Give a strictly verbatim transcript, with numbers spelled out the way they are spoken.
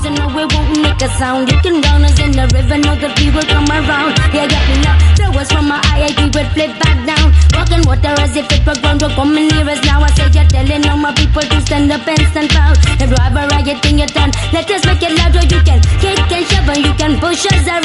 noise and no, we won't make a sound. You can drown us in the river, know that we will come around. Yeah, getting up, throw us from my eye, we will flip back down. Walking water as if it were ground, we're coming near us now. I say you're telling all my people to stand up and stand proud. If you have a riot in your town, let us make it louder. You can kick and shove and you can push us around.